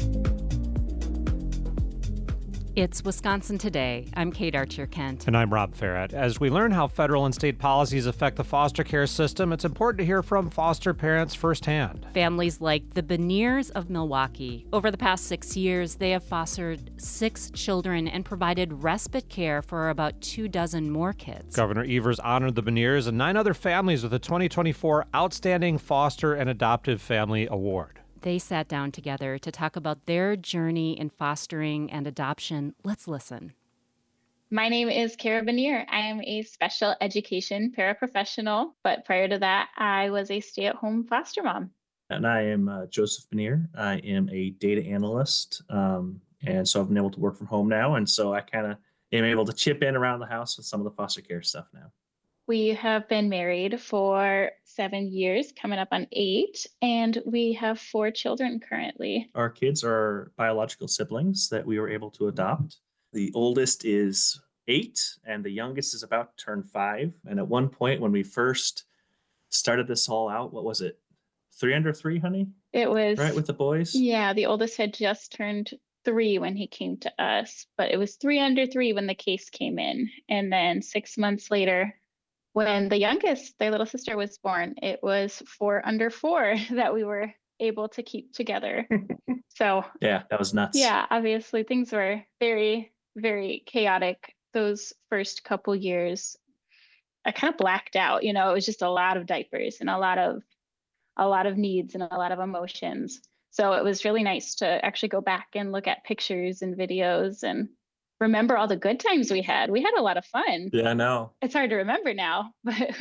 It's Wisconsin Today. I'm Kate Archer-Kent. And I'm Rob Farrett. As we learn how federal and state policies affect the foster care system, it's important to hear from foster parents firsthand. Families like the Beniers of Milwaukee. Over the past 6 years, they have fostered 6 children and provided respite care for about 24 more kids. Governor Evers honored the Beniers and 9 other families with the 2024 Outstanding Foster and Adoptive Family Award. They sat down together to talk about their journey in fostering and adoption. Let's listen. My name is Kara Benier. I am a special education paraprofessional, but prior to that, I was a stay-at-home foster mom. And I am Joseph Benier. I am a data analyst, and so I've been able to work from home now, and so I kind of am able to chip in around the house with some of the foster care stuff now. We have been married for 7 years, coming up on 8, and we have 4 children currently. Our kids are biological siblings that we were able to adopt. The oldest is 8, and the youngest is about to turn 5. And at one point when we first started this all out, what was it? 3 under 3, honey? It was. Right, with the boys? Yeah, the oldest had just turned 3 when he came to us, but it was 3 under 3 when the case came in. And then 6 months later, when the youngest, their little sister, was born, it was 4 under 4 that we were able to keep together. So yeah, that was nuts. Yeah, obviously things were very, very chaotic those first couple years. I kind of blacked out, it was just a lot of diapers and a lot of needs and a lot of emotions. So it was really nice to actually go back and look at pictures and videos and remember all the good times we had. We had a lot of fun. Yeah, I know. It's hard to remember now, but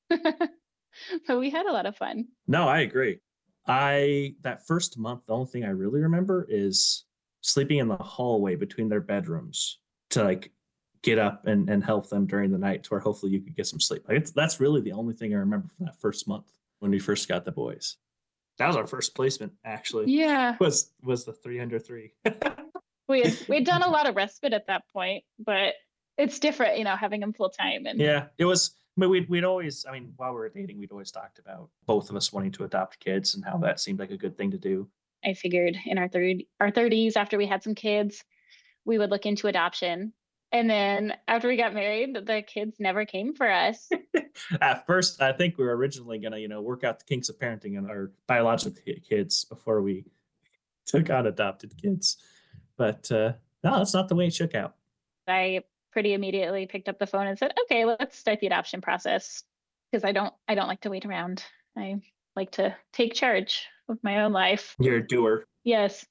but we had a lot of fun. No, I agree. That first month, the only thing I really remember is sleeping in the hallway between their bedrooms to get up and help them during the night to where hopefully you could get some sleep. That's really the only thing I remember from that first month when we first got the boys. That was our first placement, actually. Yeah. Was the 3 under 3. We'd done a lot of respite at that point, but it's different, having them full time. And yeah, it was. But we'd always, while we were dating, we'd always talked about both of us wanting to adopt kids and how that seemed like a good thing to do. I figured in our 30s, after we had some kids, we would look into adoption. And then after we got married, the kids never came for us. At first, I think we were originally going to, work out the kinks of parenting on our biological kids before we took on adopted kids. But no, that's not the way it shook out. I pretty immediately picked up the phone and said, okay, let's start the adoption process, because I don't like to wait around. I like to take charge of my own life. You're a doer. Yes.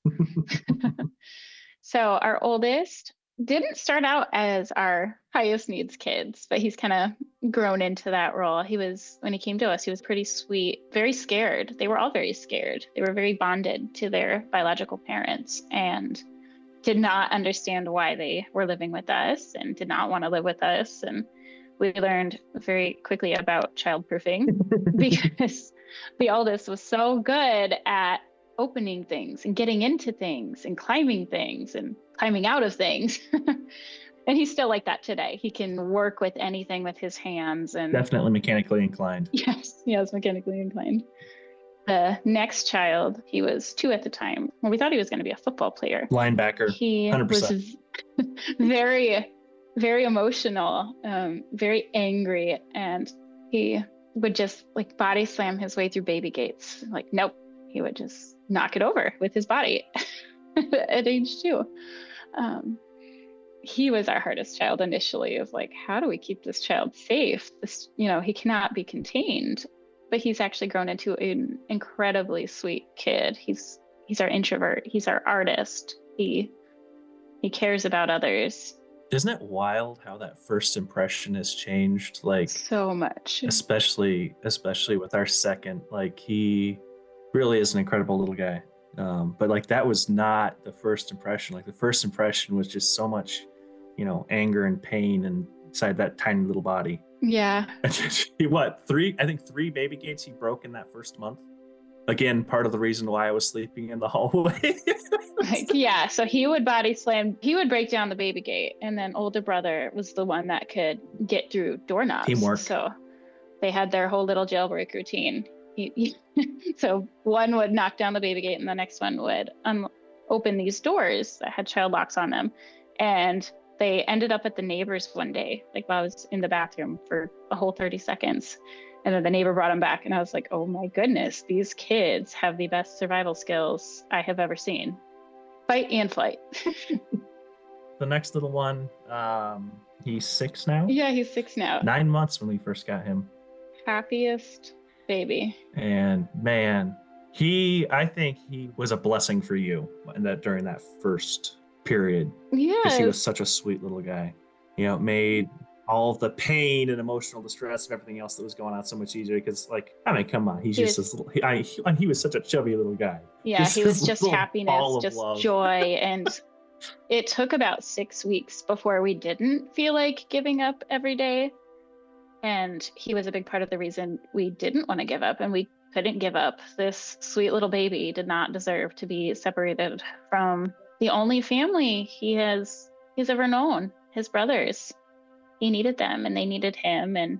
So our oldest didn't start out as our highest needs kids, but he's kind of grown into that role. When he came to us, he was pretty sweet, very scared. They were all very scared. They were very bonded to their biological parents and did not understand why they were living with us and did not want to live with us. And we learned very quickly about childproofing because the oldest was so good at opening things and getting into things and climbing out of things. And he's still like that today. He can work with anything with his hands. And definitely mechanically inclined. Yes, mechanically inclined. The next child, he was 2 at the time. Well, we thought he was going to be a football player. Linebacker, he 100%. Was very, very emotional, very angry. And he would just body slam his way through baby gates. Nope. He would just knock it over with his body at age 2. He was our hardest child initially, of how do we keep this child safe? This, he cannot be contained. But he's actually grown into an incredibly sweet kid. He's our introvert. He's our artist. He cares about others. Isn't it wild how that first impression has changed? So much. Especially with our second. He really is an incredible little guy. But that was not the first impression. The first impression was just so much, anger and pain inside that tiny little body. Yeah. What, 3? I think 3 baby gates he broke in that first month. Again, part of the reason why I was sleeping in the hallway. Yeah, so he would body slam, he would break down the baby gate, and then older brother was the one that could get through doorknobs. Teamwork. So they had their whole little jailbreak routine. So one would knock down the baby gate and the next one would open these doors that had child locks on them. And they ended up at the neighbor's one day, like while I was in the bathroom for a whole 30 seconds. And then the neighbor brought them back. And I was like, oh my goodness, these kids have the best survival skills I have ever seen. Fight and flight. The next little one, he's 6 now? Yeah, he's 6 now. 9 months when we first got him. Happiest baby. And man, I think he was a blessing for you during that first period. Yeah. Because he was such a sweet little guy. You know, it made all of the pain and emotional distress of everything else that was going on so much easier. Because, like, I mean, come on, he's just this little. He was such a chubby little guy. Yeah, he was just happiness, just love. joy, and it took about 6 weeks before we didn't feel like giving up every day. And he was a big part of the reason we didn't want to give up, and we couldn't give up. This sweet little baby did not deserve to be separated from the only family he's ever known, his brothers. He needed them and they needed him, and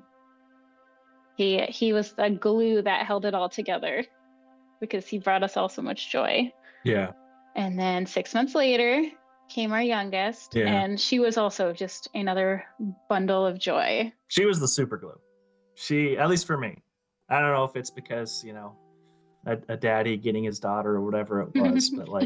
he was the glue that held it all together because he brought us all so much joy. Yeah. And then 6 months later came our youngest, and she was also just another bundle of joy. She was the super glue. At least for me. I don't know if it's because, you know, a daddy getting his daughter or whatever it was, but like.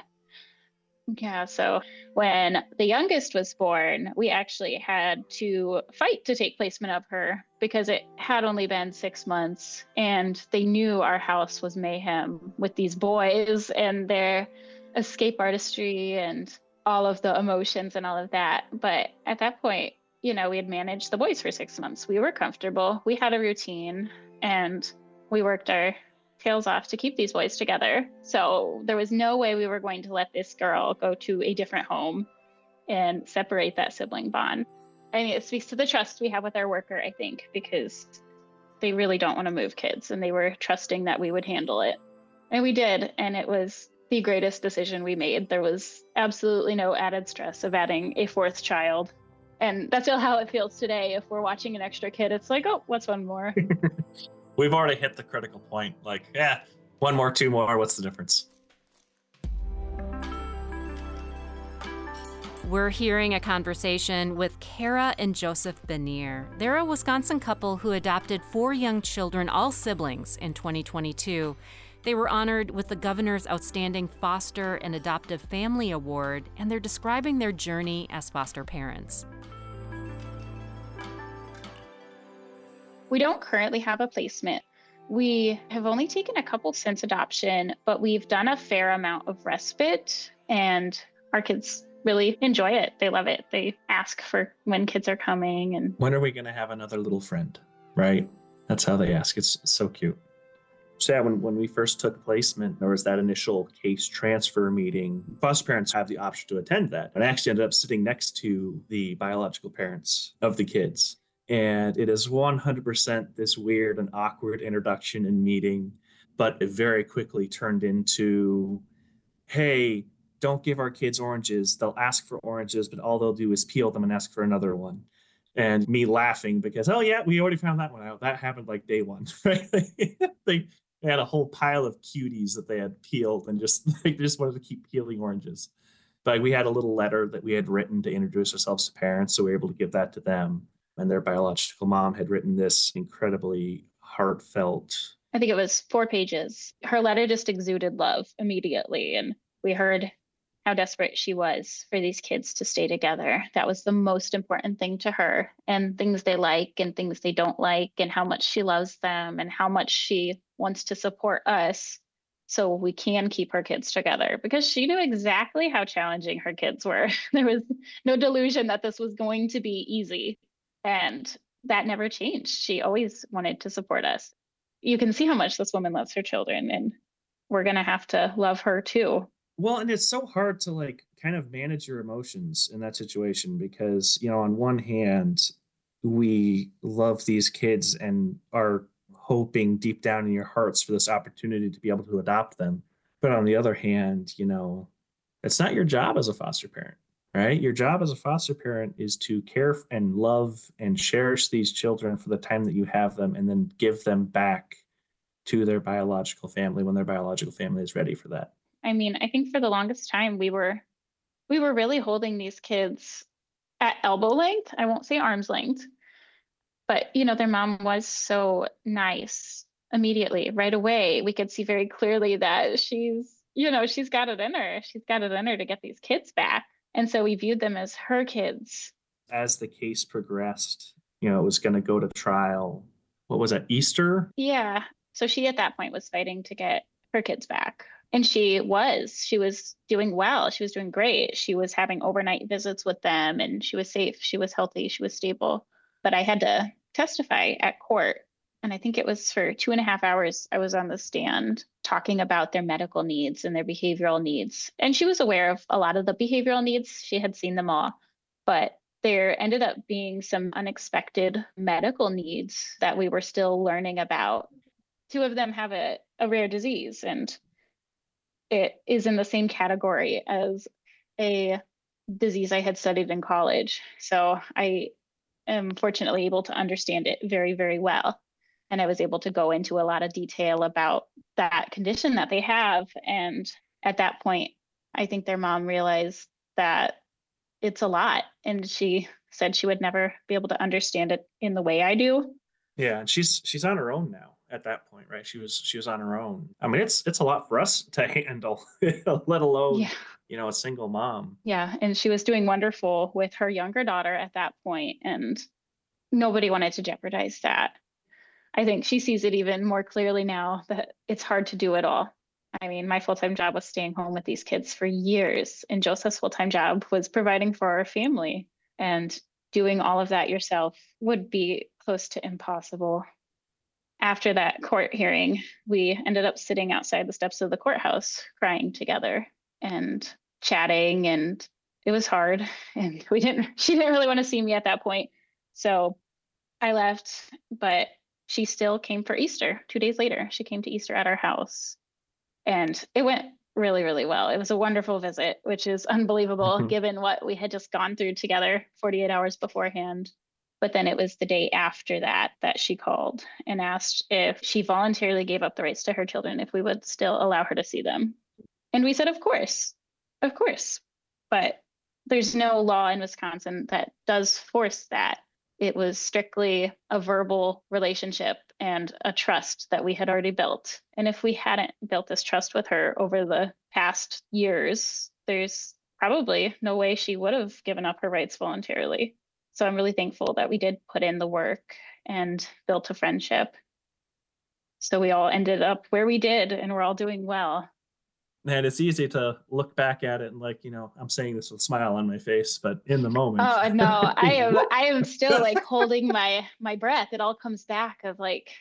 Yeah, so when the youngest was born, we actually had to fight to take placement of her because it had only been 6 months, and they knew our house was mayhem with these boys and their escape artistry and all of the emotions and all of that. But at that point, you know, we had managed the boys for 6 months. We were comfortable. We had a routine, and we worked our tails off to keep these boys together. So there was no way we were going to let this girl go to a different home and separate that sibling bond. I mean, it speaks to the trust we have with our worker, I think, because they really don't want to move kids, and they were trusting that we would handle it. And we did, and it was the greatest decision we made. There was absolutely no added stress of adding a 4th child. And that's how it feels today. If we're watching an extra kid, it's like, oh, what's one more? We've already hit the critical point. Like, yeah, 1 more, 2 more. What's the difference? We're hearing a conversation with Kara and Joseph Benier. They're a Wisconsin couple who adopted 4 young children, all siblings, in 2022. They were honored with the governor's Outstanding Foster and Adoptive Family Award, and they're describing their journey as foster parents. We don't currently have a placement. We have only taken a couple since adoption, but we've done a fair amount of respite, and our kids really enjoy it. They love it. They ask for when kids are coming. And when are we going to have another little friend? Right? That's how they ask. It's so cute. So yeah, when we first took placement, there was that initial case transfer meeting. Foster parents have the option to attend that. And I actually ended up sitting next to the biological parents of the kids. And it is 100% this weird and awkward introduction and meeting, but it very quickly turned into, hey, don't give our kids oranges. They'll ask for oranges, but all they'll do is peel them and ask for another one. And me laughing because, oh yeah, we already found that one out. That happened like day one. Right? They had a whole pile of cuties that they had peeled and they just wanted to keep peeling oranges. But we had a little letter that we had written to introduce ourselves to parents, so we were able to give that to them. And their biological mom had written this incredibly heartfelt. I think it was 4 pages. Her letter just exuded love immediately. And we heard how desperate she was for these kids to stay together. That was the most important thing to her, and things they like and things they don't like, and how much she loves them and how much she wants to support us so we can keep her kids together, because she knew exactly how challenging her kids were. There was no delusion that this was going to be easy. And that never changed. She always wanted to support us. You can see how much this woman loves her children, and we're going to have to love her too. Well, and it's so hard to like kind of manage your emotions in that situation because, you know, on one hand, we love these kids and are hoping deep down in your hearts for this opportunity to be able to adopt them. But on the other hand, you know, it's not your job as a foster parent. Right? Your job as a foster parent is to care and love and cherish these children for the time that you have them, and then give them back to their biological family when their biological family is ready for that. I mean, I think for the longest time we were really holding these kids at elbow length. I won't say arm's length, but their mom was so nice immediately, right away. We could see very clearly that she's got it in her. She's got it in her to get these kids back. And so we viewed them as her kids. As the case progressed, it was going to go to trial. What was it, Easter? Yeah. So she at that point was fighting to get her kids back. And she was doing well. She was doing great. She was having overnight visits with them and she was safe. She was healthy. She was stable. But I had to testify at court. And I think it was for 2.5 hours. I was on the stand talking about their medical needs and their behavioral needs. And she was aware of a lot of the behavioral needs. She had seen them all. But there ended up being some unexpected medical needs that we were still learning about. 2 of them have a rare disease, and it is in the same category as a disease I had studied in college. So I am fortunately able to understand it very, very well. And I was able to go into a lot of detail about that condition that they have. And at that point, I think their mom realized that it's a lot. And she said she would never be able to understand it in the way I do. Yeah, and she's on her own now at that point, right? She was on her own. I mean, it's a lot for us to handle, let alone, a single mom. Yeah, and she was doing wonderful with her younger daughter at that point, and nobody wanted to jeopardize that. I think she sees it even more clearly now that it's hard to do it all. I mean, my full-time job was staying home with these kids for years, and Joseph's full-time job was providing for our family. And doing all of that yourself would be close to impossible. After that court hearing, we ended up sitting outside the steps of the courthouse, crying together and chatting, and it was hard. And she didn't really want to see me at that point. So I left, but she still came for Easter 2 days later. She came to Easter at our house. And it went really, really well. It was a wonderful visit, which is unbelievable given what we had just gone through together 48 hours beforehand. But then it was the day after that she called and asked if she voluntarily gave up the rights to her children, if we would still allow her to see them. And we said, of course. But there's no law in Wisconsin that does force that. It was strictly a verbal relationship and a trust that we had already built. And if we hadn't built this trust with her over the past years, there's probably no way she would have given up her rights voluntarily. So I'm really thankful that we did put in the work and built a friendship. So we all ended up where we did, and we're all doing well. And it's easy to look back at it and I'm saying this with a smile on my face, but in the moment. Oh no, I am still holding my breath. It all comes back of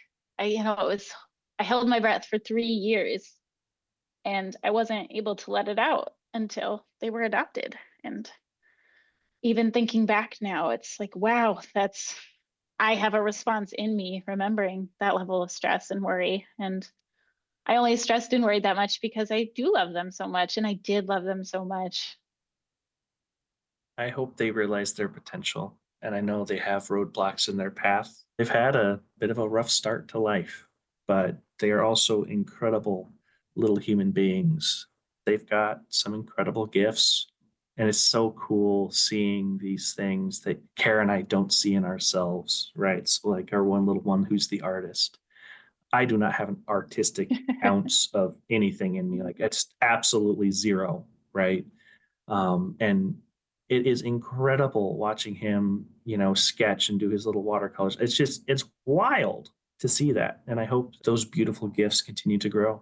I held my breath for 3 years and I wasn't able to let it out until they were adopted. And even thinking back now, it's wow, I have a response in me remembering that level of stress and worry. And I only stressed and worried that much because I do love them so much, and I did love them so much. I hope they realize their potential, and I know they have roadblocks in their path. They've had a bit of a rough start to life, but they are also incredible little human beings. They've got some incredible gifts, and it's so cool seeing these things that Kara and I don't see in ourselves, right? So our one little one who's the artist. I do not have an artistic ounce of anything in me. It's absolutely zero, right? And it is incredible watching him, sketch and do his little watercolors. It's wild to see that. And I hope those beautiful gifts continue to grow.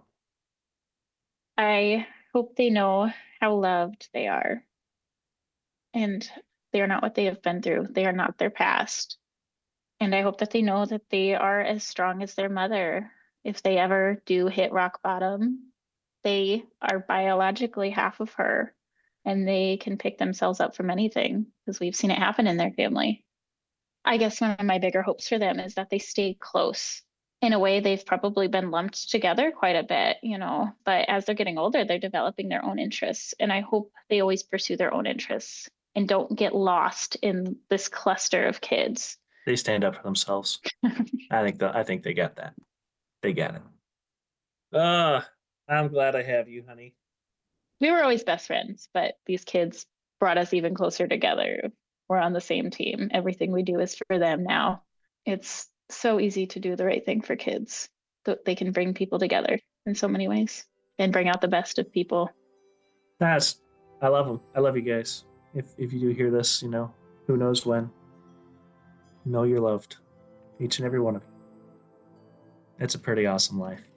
I hope they know how loved they are. And they are not what they have been through. They are not their past. And I hope that they know that they are as strong as their mother. If they ever do hit rock bottom, they are biologically half of her, and they can pick themselves up from anything because we've seen it happen in their family. I guess one of my bigger hopes for them is that they stay close. In a way, they've probably been lumped together quite a bit, but as they're getting older, they're developing their own interests. And I hope they always pursue their own interests and don't get lost in this cluster of kids. They stand up for themselves. I think they get that. They get it. I'm glad I have you, honey. We were always best friends, but these kids brought us even closer together. We're on the same team. Everything we do is for them now. It's so easy to do the right thing for kids. They can bring people together in so many ways and bring out the best of people. I love them. I love you guys. If you do hear this, who knows when, know you're loved. Each and every one of you. It's a pretty awesome life.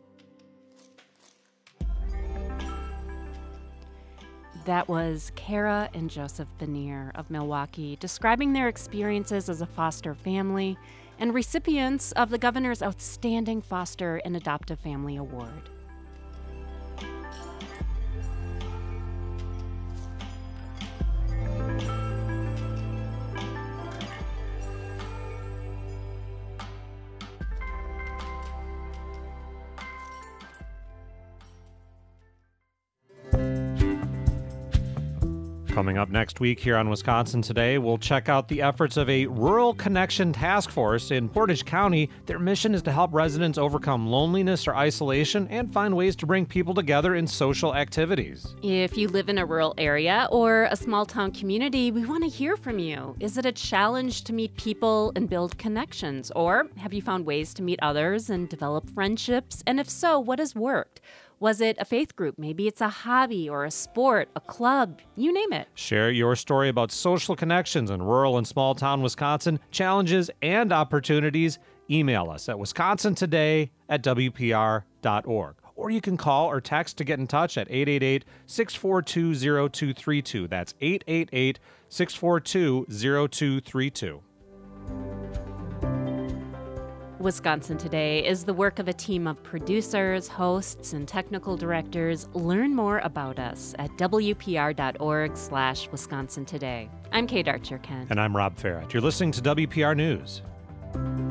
That was Kara and Joseph Benier of Milwaukee describing their experiences as a foster family and recipients of the governor's Outstanding Foster and Adoptive Family Award. Coming up next week here on Wisconsin Today, we'll check out the efforts of a Rural Connection Task Force in Portage County. Their mission is to help residents overcome loneliness or isolation and find ways to bring people together in social activities. If you live in a rural area or a small town community, we want to hear from you. Is it a challenge to meet people and build connections? Or have you found ways to meet others and develop friendships? And if so, what has worked? Was it a faith group? Maybe it's a hobby or a sport, a club, you name it. Share your story about social connections in rural and small town Wisconsin, challenges and opportunities. Email us at wisconsintoday@wpr.org. Or you can call or text to get in touch at 888-642-0232. That's 888-642-0232. Wisconsin Today is the work of a team of producers, hosts, and technical directors. Learn more about us at wpr.org/Wisconsin Today. I'm Kate Archer-Kent. And I'm Rob Farrett. You're listening to WPR News.